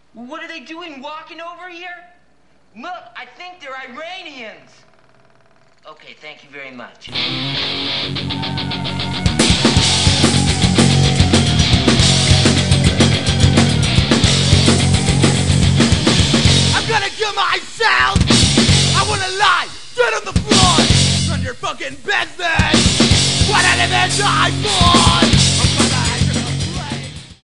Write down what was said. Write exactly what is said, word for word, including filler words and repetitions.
What are they doing, walking over here? Look, I think they're Iranians. Okay, thank you very much. I'm gonna kill myself! I wanna lie dead on the floor! Run your fucking business! What an image I want!